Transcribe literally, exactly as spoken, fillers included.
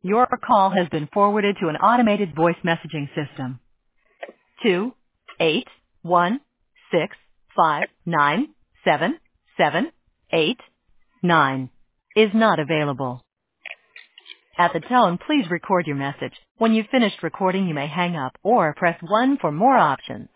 Your call has been forwarded to an automated voice messaging system. Two eight one six five nine seven seven eight nine is not available. At the tone, please record your message. When you've finished recording, you may hang up or press one for more options.